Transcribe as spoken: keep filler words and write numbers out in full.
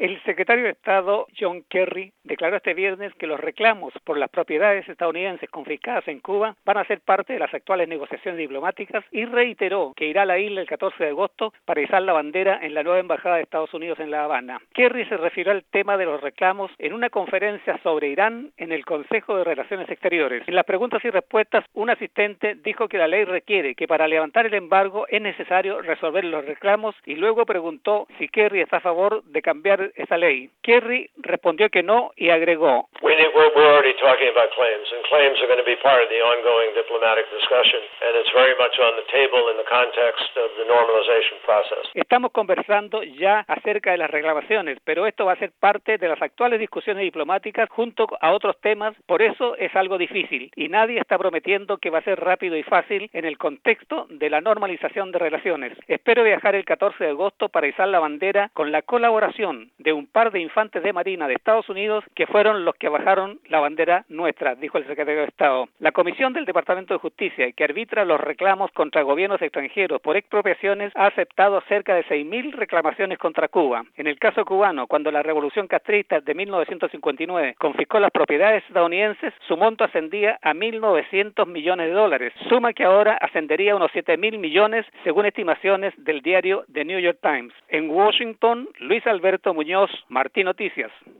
El secretario de Estado John Kerry declaró este viernes que los reclamos por las propiedades estadounidenses confiscadas en Cuba van a ser parte de las actuales negociaciones diplomáticas y reiteró que irá a la isla el catorce de agosto para izar la bandera en la nueva embajada de Estados Unidos en La Habana. Kerry se refirió al tema de los reclamos en una conferencia sobre Irán en el Consejo de Relaciones Exteriores. En las preguntas y respuestas, un asistente dijo que la ley requiere que para levantar el embargo es necesario resolver los reclamos y luego preguntó si Kerry está a favor de cambiar esa ley. Kerry respondió que no y agregó: We're, we're already talking about claims, and claims are going to be part of the ongoing diplomatic discussion, and it's very much on the table in the context of the normalization process. Estamos conversando ya acerca de las reclamaciones, pero esto va a ser parte de las actuales discusiones diplomáticas junto a otros temas, por eso es algo difícil, y nadie está prometiendo que va a ser rápido y fácil en el contexto de la normalización de relaciones. Espero viajar el catorce de agosto para izar la bandera con la colaboración de un par de infantes de Marina de Estados Unidos que fueron los que bajaron la bandera nuestra, dijo el secretario de Estado. La Comisión del Departamento de Justicia, que arbitra los reclamos contra gobiernos extranjeros por expropiaciones, ha aceptado cerca de seis mil reclamaciones contra Cuba. En el caso cubano, cuando la revolución castrista de mil novecientos cincuenta y nueve confiscó las propiedades estadounidenses, su monto ascendía a mil novecientos millones de dólares, suma que ahora ascendería a unos siete mil millones según estimaciones del diario The New York Times. En Washington, Luis Alberto Muñoz, Martín Noticias.